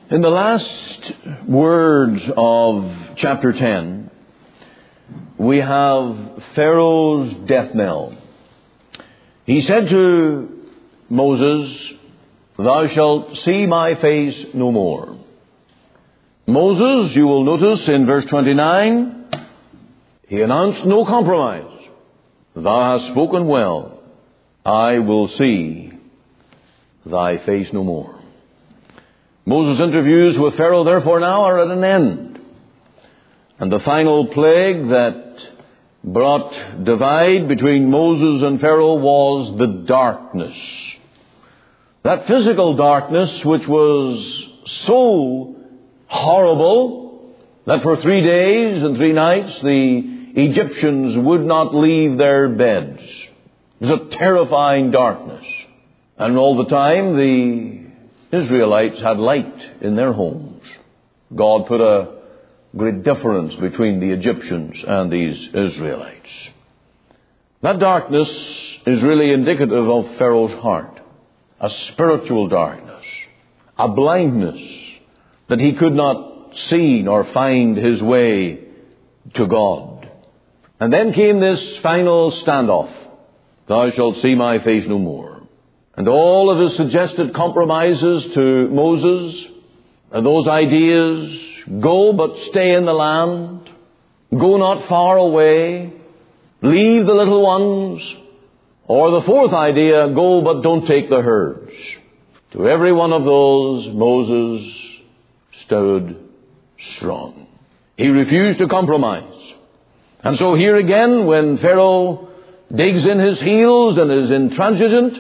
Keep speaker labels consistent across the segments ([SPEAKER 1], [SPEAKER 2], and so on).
[SPEAKER 1] In the last words of chapter 10, we have Pharaoh's death knell. He said to Moses, "Thou shalt see my face no more." Moses, you will notice in verse 29, he announced no compromise. "Thou hast spoken well. I will see thy face no more." Moses' interviews with Pharaoh, therefore, now are at an end. And the final plague that brought divide between Moses and Pharaoh was the darkness. That physical darkness which was so horrible that for 3 days and 3 nights the Egyptians would not leave their beds. It was a terrifying darkness. And all the time the Israelites had light in their homes. God put a great difference between the Egyptians and these Israelites. That darkness is really indicative of Pharaoh's heart. A spiritual darkness. A blindness that he could not see nor find his way to God. And then came this final standoff. "Thou shalt see my face no more." And all of his suggested compromises to Moses, and those ideas, go but stay in the land, go not far away, leave the little ones, or the fourth idea, go but don't take the herds. To every one of those, Moses stood strong. He refused to compromise. And so here again, when Pharaoh digs in his heels and is intransigent,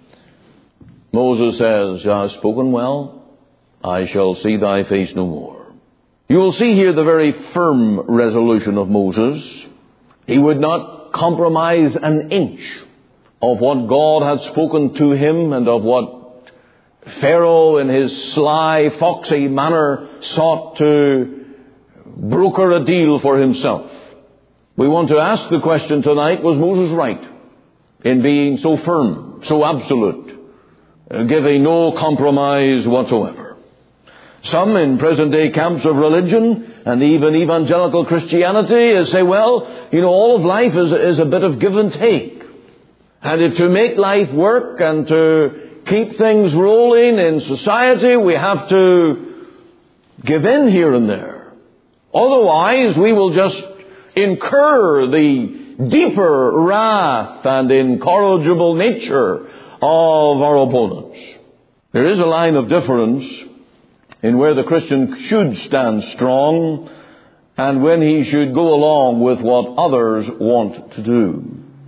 [SPEAKER 1] Moses says, "Thou hast spoken well. I shall see thy face no more." You will see here the very firm resolution of Moses. He would not compromise an inch of what God had spoken to him and of what Pharaoh in his sly, foxy manner sought to broker a deal for himself. We want to ask the question tonight, was Moses right in being so firm, so absolute, giving no compromise whatsoever? Some in present-day camps of religion and even evangelical Christianity say, well, all of life is a bit of give and take. And if to make life work and to keep things rolling in society, we have to give in here and there. Otherwise, we will just incur the deeper wrath and incorrigible nature of our opponents. There is a line of difference in where the Christian should stand strong and when he should go along with what others want to do.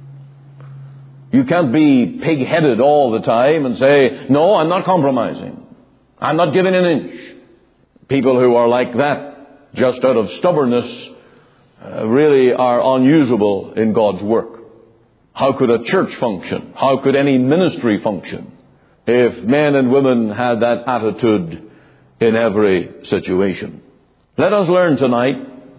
[SPEAKER 1] You can't be pig-headed all the time and say, "No, I'm not compromising. I'm not giving an inch." People who are like that, just out of stubbornness, really are unusable in God's work. How could a church function? How could any ministry function if men and women had that attitude in every situation? Let us learn tonight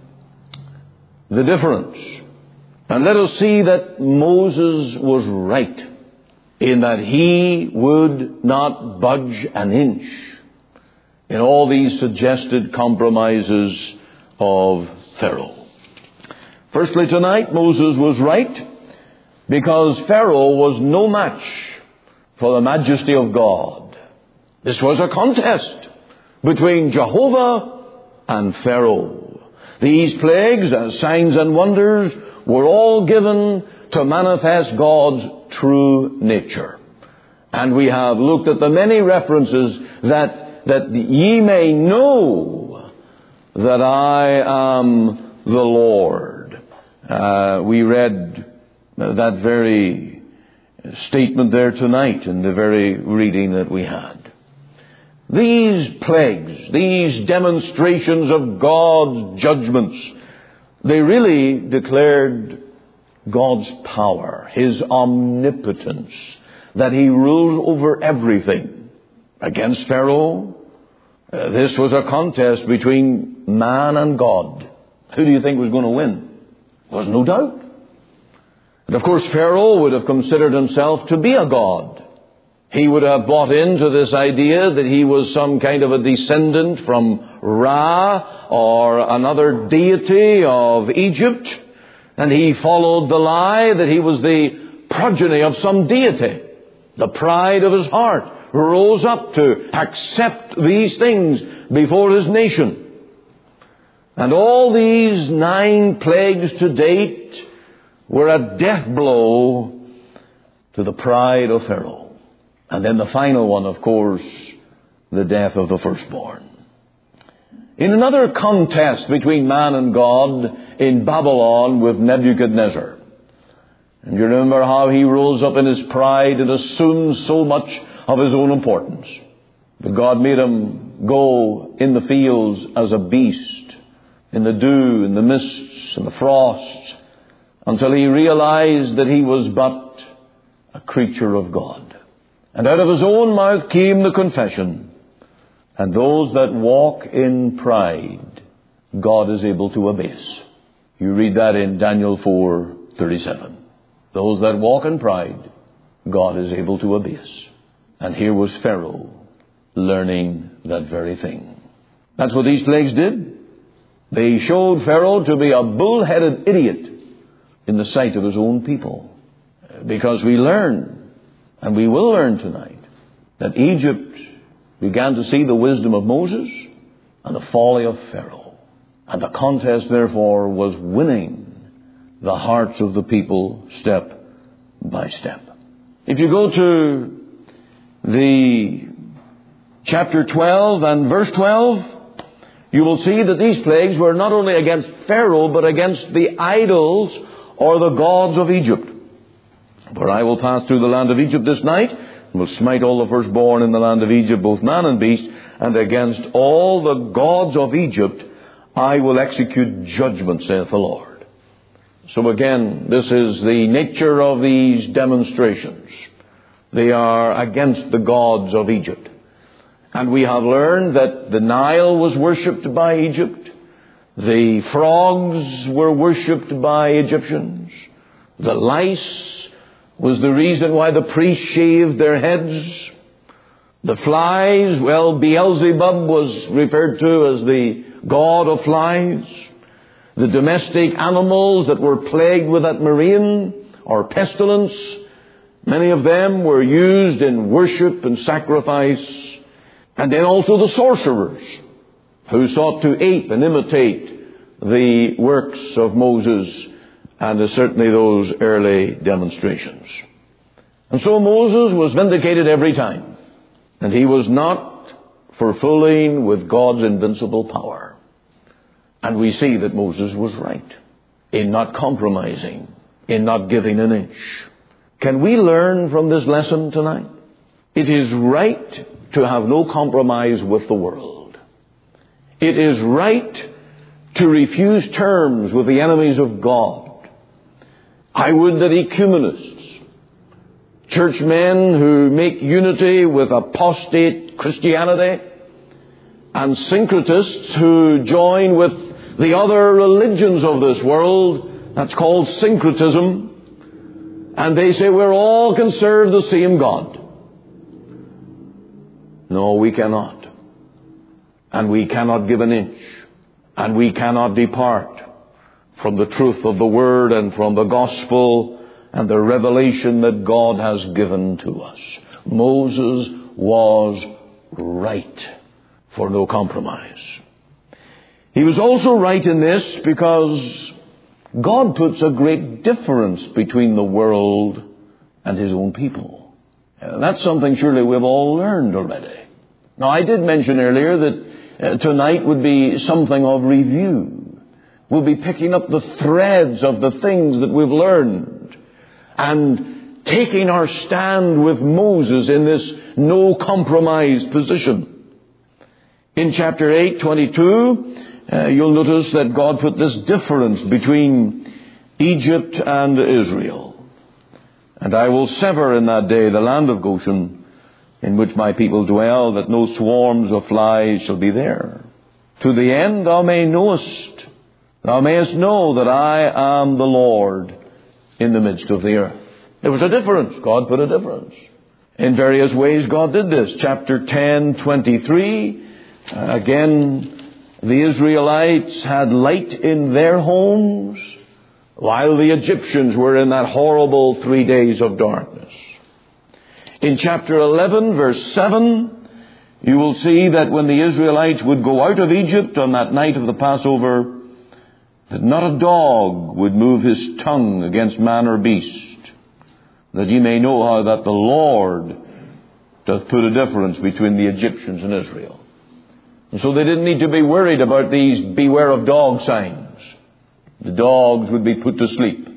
[SPEAKER 1] the difference. And let us see that Moses was right in that he would not budge an inch in all these suggested compromises of Pharaoh. Firstly, tonight, Moses was right because Pharaoh was no match for the majesty of God. This was a contest between Jehovah and Pharaoh. These plagues, as signs and wonders, were all given to manifest God's true nature. And we have looked at the many references that ye may know that I am the Lord. We read that very statement there tonight in the very reading that we had. These plagues, these demonstrations of God's judgments, they really declared God's power, His omnipotence, that He rules over everything. Against Pharaoh, this was a contest between man and God. Who do you think was going to win? There was no doubt. And of course, Pharaoh would have considered himself to be a god. He would have bought into this idea that he was some kind of a descendant from Ra or another deity of Egypt. And he followed the lie that he was the progeny of some deity. The pride of his heart rose up to accept these things before his nation. And all these 9 plagues to date were a death blow to the pride of Pharaoh. And then the final one, of course, the death of the firstborn. In another contest between man and God in Babylon with Nebuchadnezzar. And you remember how he rose up in his pride and assumed so much of his own importance. But God made him go in the fields as a beast, in the dew, in the mists, in the frost, until he realized that he was but a creature of God. And out of his own mouth came the confession, and those that walk in pride, God is able to abase. You read that in Daniel 4:37. Those that walk in pride, God is able to abase. And here was Pharaoh learning that very thing. That's what these plagues did. They showed Pharaoh to be a bull-headed idiot in the sight of his own people. Because we learn, and we will learn tonight, that Egypt began to see the wisdom of Moses and the folly of Pharaoh. And the contest, therefore, was winning the hearts of the people step by step. If you go to the chapter 12 and verse 12, you will see that these plagues were not only against Pharaoh, but against the idols or the gods of Egypt. For I will pass through the land of Egypt this night, and will smite all the firstborn in the land of Egypt, both man and beast, and against all the gods of Egypt I will execute judgment, saith the Lord. So again, this is the nature of these demonstrations. They are against the gods of Egypt. And we have learned that the Nile was worshipped by Egypt. The frogs were worshipped by Egyptians. The lice was the reason why the priests shaved their heads. The flies, well, Beelzebub was referred to as the god of flies. The domestic animals that were plagued with that murrain or pestilence, many of them were used in worship and sacrifice. And then also the sorcerers, who sought to ape and imitate the works of Moses and certainly those early demonstrations. And so Moses was vindicated every time. And he was not for fooling with God's invincible power. And we see that Moses was right in not compromising, in not giving an inch. Can we learn from this lesson tonight? It is right to have no compromise with the world. It is right to refuse terms with the enemies of God. I would that ecumenists, churchmen who make unity with apostate Christianity, and syncretists who join with the other religions of this world, that's called syncretism, and they say we're all can serve the same God. No, we cannot. And we cannot give an inch. And we cannot depart from the truth of the Word and from the gospel and the revelation that God has given to us. Moses was right for no compromise. He was also right in this because God puts a great difference between the world and His own people. That's something surely we've all learned already. Now, I did mention earlier that tonight would be something of review. We'll be picking up the threads of the things that we've learned and taking our stand with Moses in this no compromise position. In chapter 8:22, you'll notice that God put this difference between Egypt and Israel. And I will sever in that day the land of Goshen, in which my people dwell, that no swarms of flies shall be there. To the end thou mayest know that I am the Lord in the midst of the earth. There was a difference. God put a difference. In various ways God did this. Chapter 10:23, again, the Israelites had light in their homes while the Egyptians were in that horrible 3 days of darkness. In chapter 11, verse 7, you will see that when the Israelites would go out of Egypt on that night of the Passover, that not a dog would move his tongue against man or beast, that ye may know how that the Lord doth put a difference between the Egyptians and Israel. And so they didn't need to be worried about these beware of dog signs. The dogs would be put to sleep.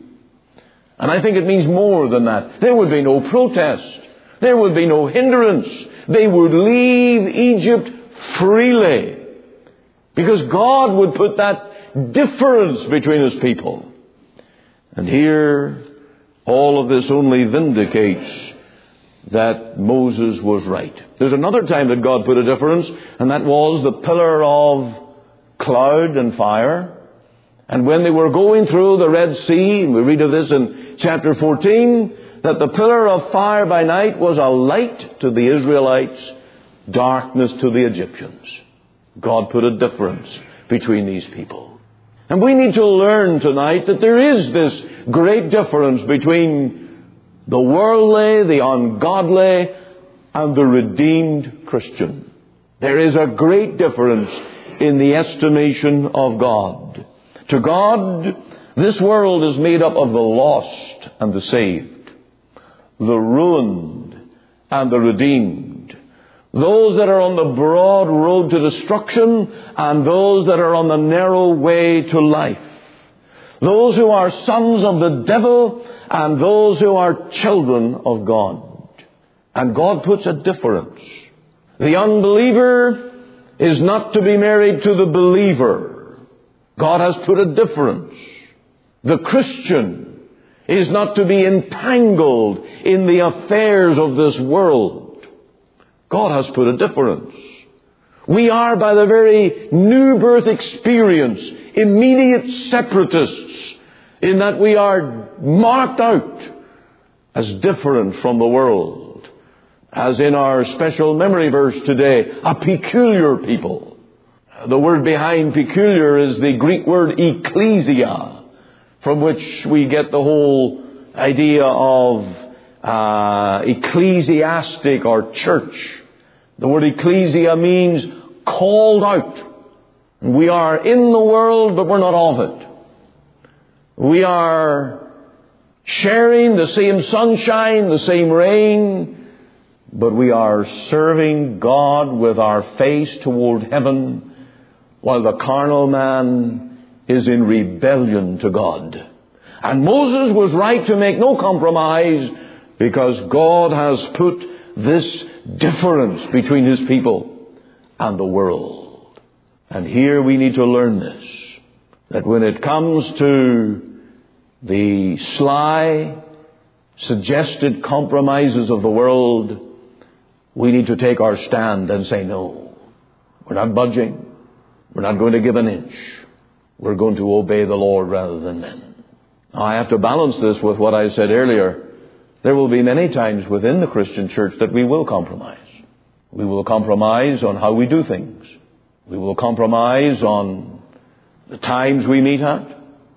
[SPEAKER 1] And I think it means more than that. There would be no protest. There would be no hindrance. They would leave Egypt freely, because God would put that difference between His people. And here, all of this only vindicates that Moses was right. There's another time that God put a difference, and that was the pillar of cloud and fire. And when they were going through the Red Sea, and we read of this in chapter 14, that the pillar of fire by night was a light to the Israelites, darkness to the Egyptians. God put a difference between these people. And we need to learn tonight that there is this great difference between the worldly, the ungodly, and the redeemed Christian. There is a great difference in the estimation of God. To God, this world is made up of the lost and the saved, the ruined and the redeemed, those that are on the broad road to destruction and those that are on the narrow way to life, those who are sons of the devil and those who are children of God. And God puts a difference. The unbeliever is not to be married to the believer. God has put a difference. The Christian is not to be entangled in the affairs of this world. God has put a difference. We are, by the very new birth experience, immediate separatists, in that we are marked out as different from the world. As in our special memory verse today, a peculiar people. The word behind peculiar is the Greek word ecclesia, from which we get the whole idea of ecclesiastic or church. The word ecclesia means called out. We are in the world, but we're not of it. We are sharing the same sunshine, the same rain, but we are serving God with our face toward heaven, while the carnal man is in rebellion to God. And Moses was right to make no compromise, because God has put this difference between His people and the world. And here we need to learn this, that when it comes to the sly, suggested compromises of the world, we need to take our stand and say, no, we're not budging. We're not going to give an inch. We're going to obey the Lord rather than men. Now, I have to balance this with what I said earlier. There will be many times within the Christian church that we will compromise. We will compromise on how we do things. We will compromise on the times we meet at,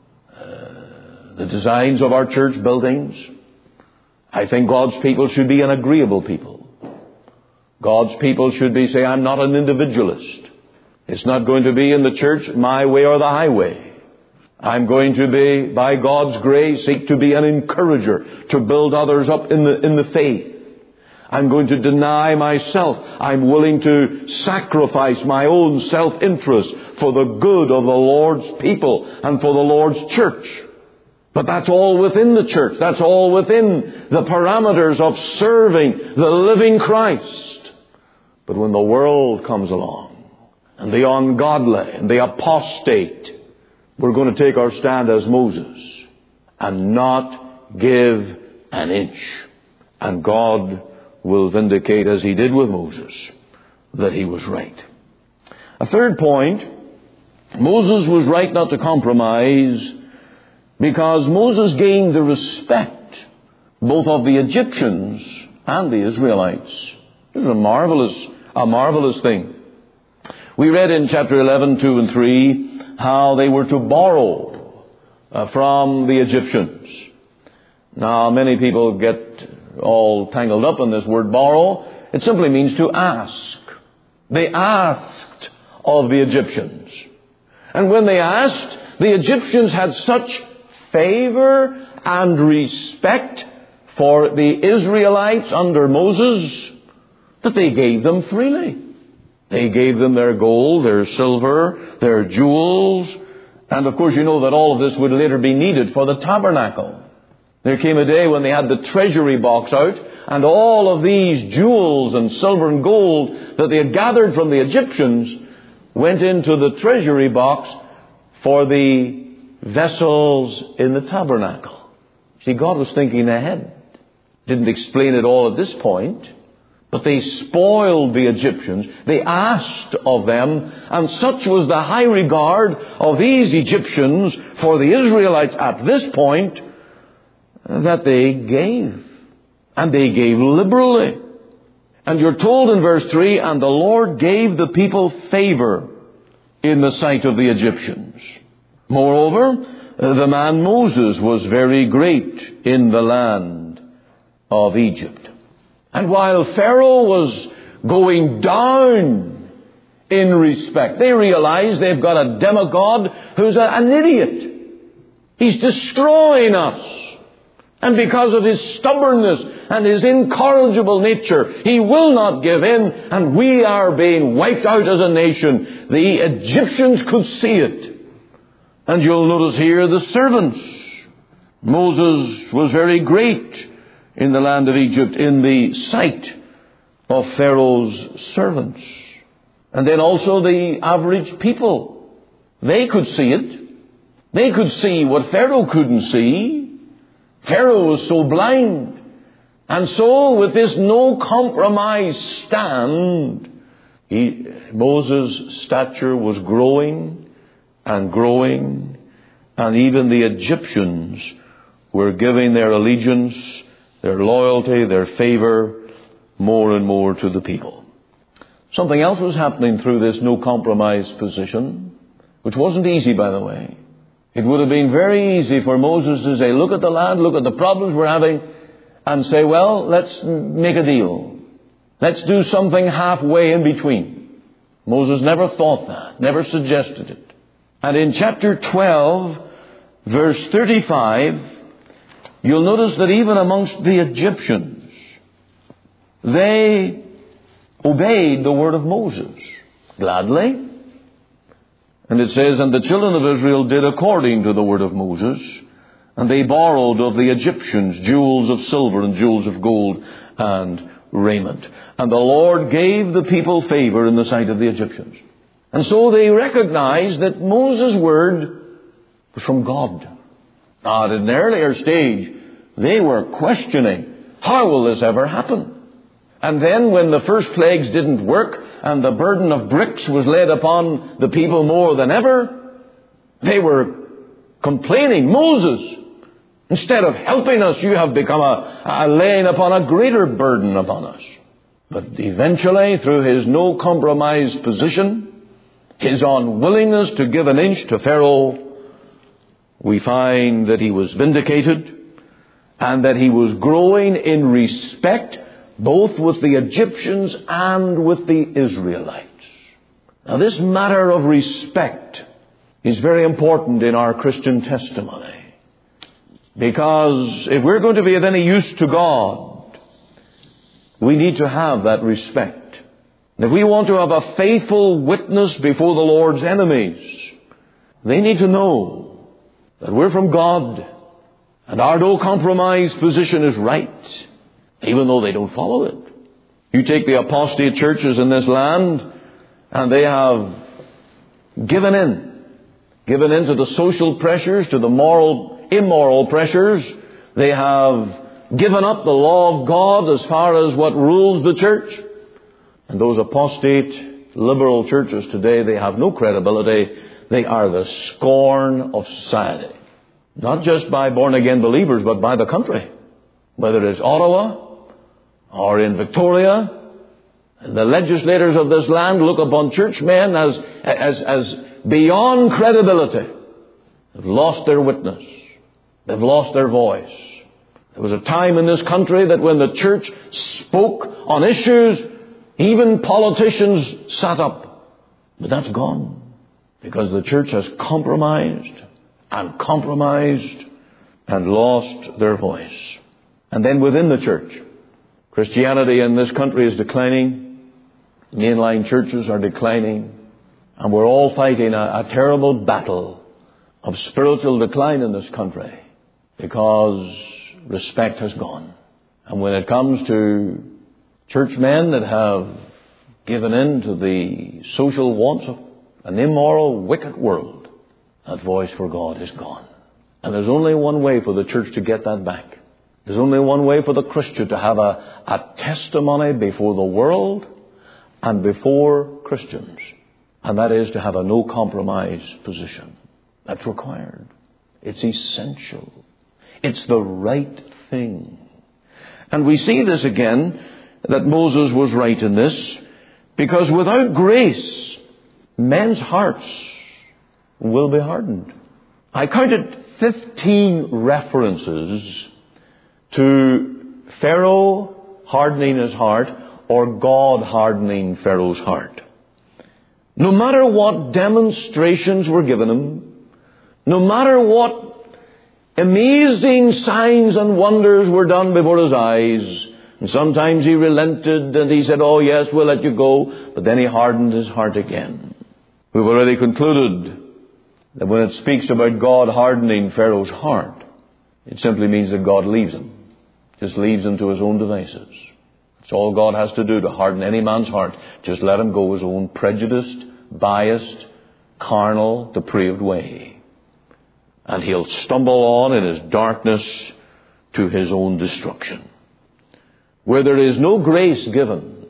[SPEAKER 1] the designs of our church buildings. I think God's people should be an agreeable people. God's people should be, say, I'm not an individualist. It's not going to be in the church my way or the highway. I'm going to be, by God's grace, seek to be an encourager, to build others up in the faith. I'm going to deny myself. I'm willing to sacrifice my own self-interest for the good of the Lord's people and for the Lord's church. But that's all within the church. That's all within the parameters of serving the living Christ. But when the world comes along, and the ungodly and the apostate, we're going to take our stand as Moses and not give an inch. And God will vindicate, as He did with Moses, that he was right. A third point, Moses was right not to compromise, because Moses gained the respect both of the Egyptians and the Israelites. This is a marvelous thing. We read in chapter 11, 2 and 3, how they were to borrow from the Egyptians. Now, many people get all tangled up in this word borrow. It simply means to ask. They asked of the Egyptians. And when they asked, the Egyptians had such favor and respect for the Israelites under Moses that they gave them freely. They gave them their gold, their silver, their jewels. And of course you know that all of this would later be needed for the tabernacle. There came a day when they had the treasury box out, and all of these jewels and silver and gold that they had gathered from the Egyptians went into the treasury box for the vessels in the tabernacle. See, God was thinking ahead. Didn't explain it all at this point, but they spoiled the Egyptians. They asked of them, and such was the high regard of these Egyptians for the Israelites at this point that they gave. And they gave liberally. And you're told in verse 3, and the Lord gave the people favor in the sight of the Egyptians. Moreover, the man Moses was very great in the land of Egypt. And while Pharaoh was going down in respect, they realize they've got a demigod who's an idiot. He's destroying us. And because of his stubbornness and his incorrigible nature, he will not give in, and we are being wiped out as a nation. The Egyptians could see it. And you'll notice here the servants. Moses was very great in the land of Egypt in the sight of Pharaoh's servants. And then also the average people. They could see it. They could see what Pharaoh couldn't see. Pharaoh was so blind. And so with this no compromise stand, Moses' stature was growing and growing, and even the Egyptians were giving their allegiance, their loyalty, their favor more and more to the people. Something else was happening through this no compromise position, which wasn't easy, by the way. It would have been very easy for Moses to say, look at the land, look at the problems we're having, and say, well, let's make a deal. Let's do something halfway in between. Moses never thought that, never suggested it. And in chapter 12, verse 35, you'll notice that even amongst the Egyptians, they obeyed the word of Moses gladly. And it says, and the children of Israel did according to the word of Moses, and they borrowed of the Egyptians jewels of silver and jewels of gold and raiment. And the Lord gave the people favor in the sight of the Egyptians. And so they recognized that Moses' word was from God. Now, at an earlier stage, they were questioning, how will this ever happen? And then when the first plagues didn't work and the burden of bricks was laid upon the people more than ever, they were complaining, Moses, instead of helping us, you have become a laying upon a greater burden upon us. But eventually, through his no compromise position, his unwillingness to give an inch to Pharaoh, we find that he was vindicated and that he was growing in respect both with the Egyptians and with the Israelites. Now, this matter of respect is very important in our Christian testimony. Because if we're going to be of any use to God, we need to have that respect. And if we want to have a faithful witness before the Lord's enemies, they need to know that we're from God and our no compromise position is right, even though they don't follow it. You take the apostate churches in this land, and they have given in to the social pressures, to the immoral pressures. They have given up the law of God as far as what rules the church. And those apostate liberal churches today, they have no credibility. They are the scorn of society. Not just by born-again believers, but by the country. Whether it's Ottawa, or in Victoria, and the legislators of this land look upon churchmen as beyond credibility. They've lost their witness. They've lost their voice. There was a time in this country that when the church spoke on issues, even politicians sat up. But that's gone, because the church has compromised and lost their voice. And then within the church, Christianity in this country is declining. Mainline churches are declining. And we're all fighting a terrible battle of spiritual decline in this country, because respect has gone. And when it comes to churchmen that have given in to the social wants of an immoral, wicked world, that voice for God is gone. And there's only one way for the church to get that back. There's only one way for the Christian to have a testimony before the world and before Christians. And that is to have a no compromise position. That's required. It's essential. It's the right thing. And we see this again, that Moses was right in this, because without grace, men's hearts will be hardened. I counted 15 references to Pharaoh hardening his heart, or God hardening Pharaoh's heart. No matter what demonstrations were given him, no matter what amazing signs and wonders were done before his eyes, and sometimes he relented and he said, "Oh yes, we'll let you go," but then he hardened his heart again. We've already concluded that when it speaks about God hardening Pharaoh's heart, it simply means that God leaves him. Just leaves him to his own devices. That's all God has to do to harden any man's heart. Just let him go his own prejudiced, biased, carnal, depraved way. And he'll stumble on in his darkness to his own destruction. Where there is no grace given,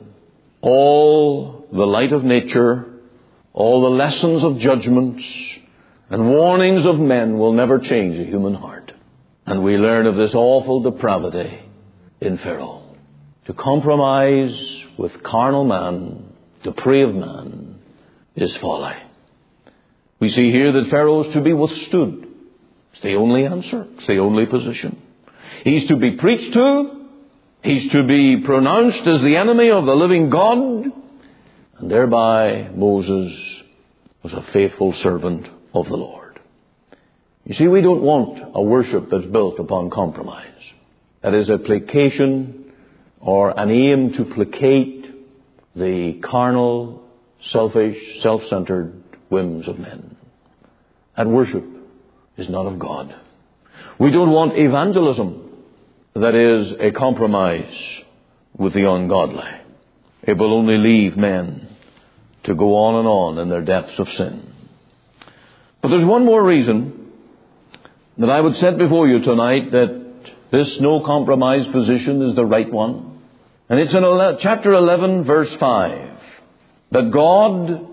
[SPEAKER 1] all the light of nature, all the lessons of judgments and warnings of men will never change a human heart. And we learn of this awful depravity in Pharaoh. To compromise with carnal man, depraved man, is folly. We see here that Pharaoh is to be withstood. It's the only answer. It's the only position. He's to be preached to. He's to be pronounced as the enemy of the living God. And thereby Moses was a faithful servant of the Lord. You see, we don't want a worship that's built upon compromise. That is a placation or an aim to placate the carnal, selfish, self-centered whims of men. That worship is not of God. We don't want evangelism that is a compromise with the ungodly. It will only leave men to go on and on in their depths of sin. But there's one more reason that I would set before you tonight that this no compromise position is the right one. And it's in chapter 11, verse 5, that God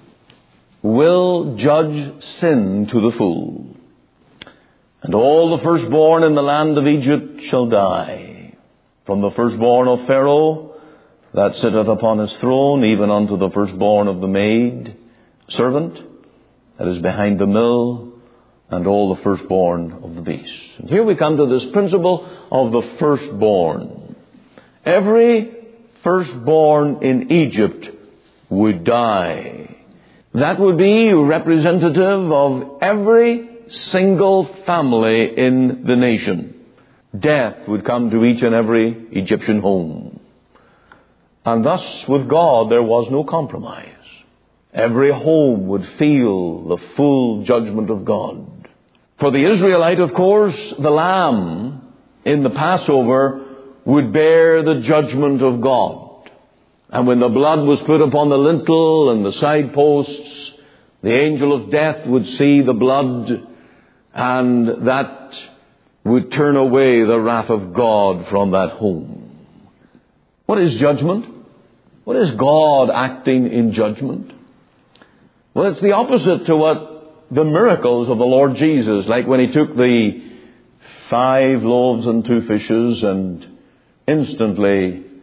[SPEAKER 1] will judge sin to the full. And all the firstborn in the land of Egypt shall die, from the firstborn of Pharaoh that sitteth upon his throne, even unto the firstborn of the maid servant that is behind the mill, and all the firstborn of the beasts. And here we come to this principle of the firstborn. Every firstborn in Egypt would die. That would be representative of every single family in the nation. Death would come to each and every Egyptian home. And thus, with God, there was no compromise. Every home would feel the full judgment of God. For the Israelite, of course, the lamb in the Passover would bear the judgment of God. And when the blood was put upon the lintel and the side posts, the angel of death would see the blood, and that would turn away the wrath of God from that home. What is judgment? What is God acting in judgment? Well, it's the opposite to what the miracles of the Lord Jesus, like when he took the 5 loaves and 2 fishes and instantly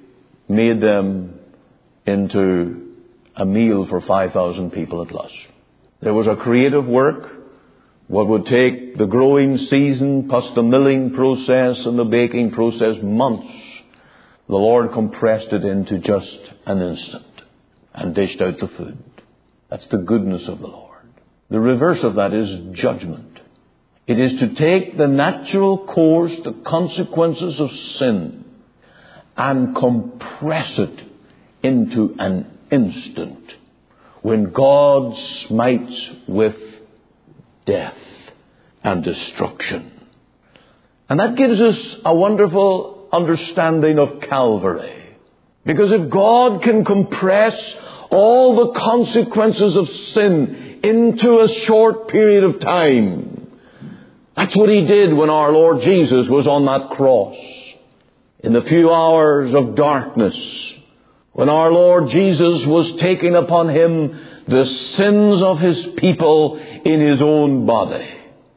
[SPEAKER 1] made them into a meal for 5,000 people at lunch. There was a creative work. What would take the growing season, plus the milling process and the baking process, months, the Lord compressed it into just an instant and dished out the food. That's the goodness of the Lord. The reverse of that is judgment. It is to take the natural course, the consequences of sin, and compress it into an instant when God smites with death and destruction. And that gives us a wonderful understanding of Calvary. Because if God can compress all the consequences of sin into a short period of time, that's what He did when our Lord Jesus was on that cross. In the few hours of darkness, when our Lord Jesus was taking upon Him the sins of His people in His own body,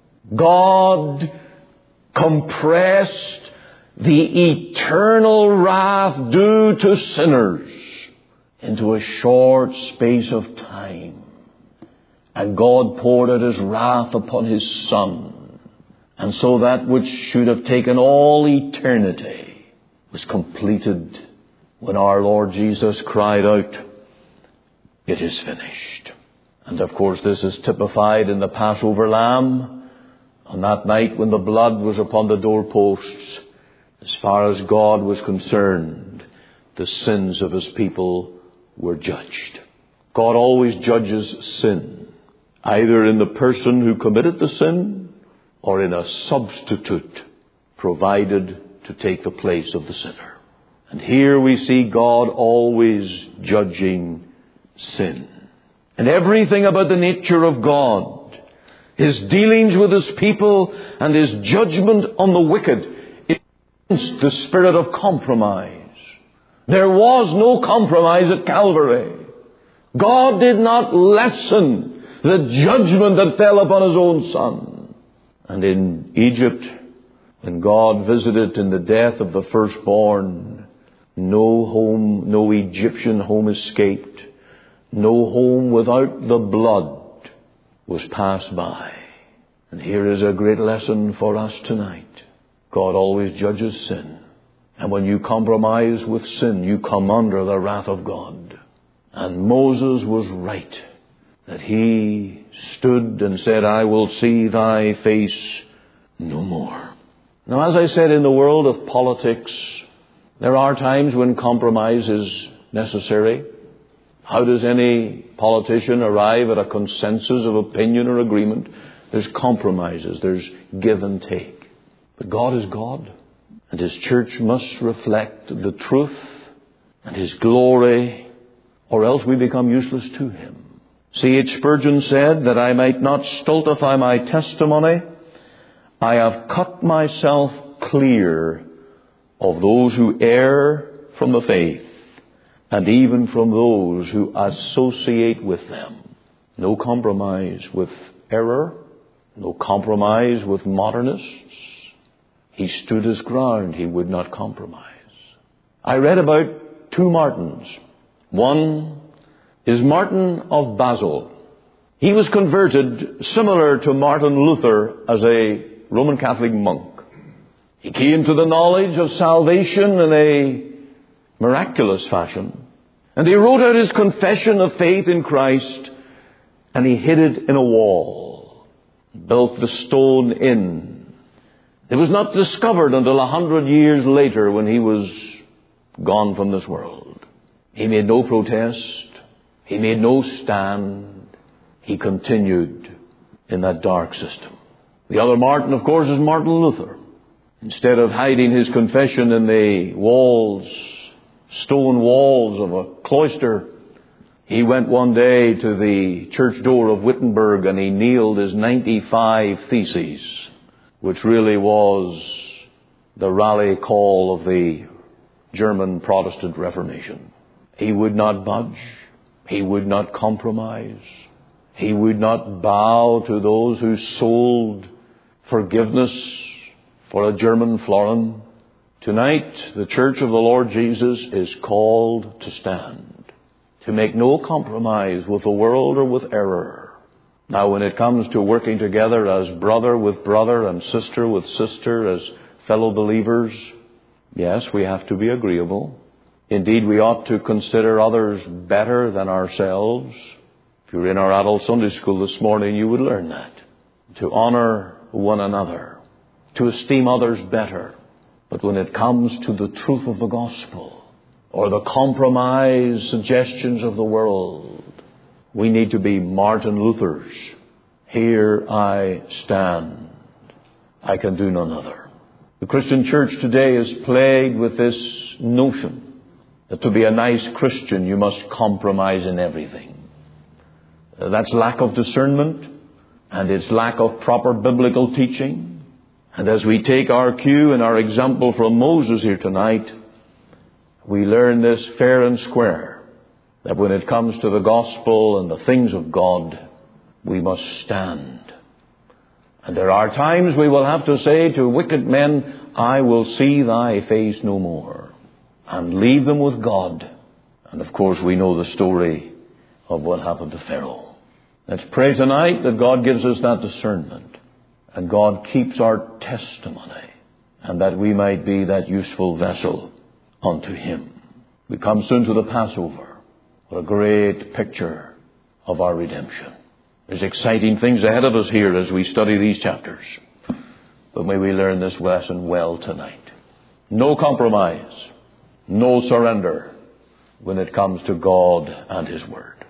[SPEAKER 1] God compressed the eternal wrath due to sinners into a short space of time. And God poured out His wrath upon His Son. And so that which should have taken all eternity was completed when our Lord Jesus cried out, "It is finished." And of course this is typified in the Passover lamb. On that night when the blood was upon the doorposts, as far as God was concerned, the sins of His people were judged. God always judges sin, either in the person who committed the sin or in a substitute provided to take the place of the sinner. And here we see God always judging sin. And everything about the nature of God, His dealings with His people and His judgment on the wicked, against the spirit of compromise. There was no compromise at Calvary. God did not lessen the judgment that fell upon His own Son. And in Egypt, when God visited in the death of the firstborn, no Egyptian home escaped. No home without the blood was passed by. And here is a great lesson for us tonight. God always judges sin. And when you compromise with sin, you come under the wrath of God. And Moses was right that he stood and said, "I will see thy face no more." Now, as I said, in the world of politics, there are times when compromise is necessary. How does any politician arrive at a consensus of opinion or agreement? There's compromises, there's give and take. But God is God, and His church must reflect the truth and His glory, or else we become useless to Him. C.H. Spurgeon said, "That I might not stultify my testimony, I have cut myself clear of those who err from the faith, and even from those who associate with them." No compromise with error, no compromise with modernists. He stood his ground. He would not compromise. I read about two Martins. One is Martin of Basel. He was converted similar to Martin Luther as a Roman Catholic monk. He came to the knowledge of salvation in a miraculous fashion. And he wrote out his confession of faith in Christ, and he hid it in a wall, built the stone inn. It was not discovered until 100 years later when he was gone from this world. He made no protest. He made no stand. He continued in that dark system. The other Martin, of course, is Martin Luther. Instead of hiding his confession in the walls, stone walls of a cloister, he went one day to the church door of Wittenberg and he nailed his 95 Theses, which really was the rally call of the German Protestant Reformation. He would not budge. He would not compromise. He would not bow to those who sold forgiveness for a German florin Tonight, the Church of the Lord Jesus is called to stand, to make no compromise with the world or with error. Now, when it comes to working together as brother with brother and sister with sister, as fellow believers, yes, we have to be agreeable. Indeed, we ought to consider others better than ourselves. If you were in our adult Sunday school this morning, you would learn that. To honor one another, to esteem others better. But when it comes to the truth of the gospel, or the compromise suggestions of the world, we need to be Martin Luther's. Here I stand. I can do none other. The Christian church today is plagued with this notion that to be a nice Christian, you must compromise in everything. That's lack of discernment, and it's lack of proper biblical teaching. And as we take our cue and our example from Moses here tonight, we learn this fair and square, that when it comes to the gospel and the things of God, we must stand. And there are times we will have to say to wicked men, I will see thy face no more, and leave them with God. And of course we know the story of what happened to Pharaoh. Let's pray tonight that God gives us that discernment, and God keeps our testimony, and that we might be that useful vessel unto Him. We come soon to the Passover. What a great picture of our redemption. There's exciting things ahead of us here as we study these chapters. But may we learn this lesson well tonight. No compromise, no surrender when it comes to God and His Word.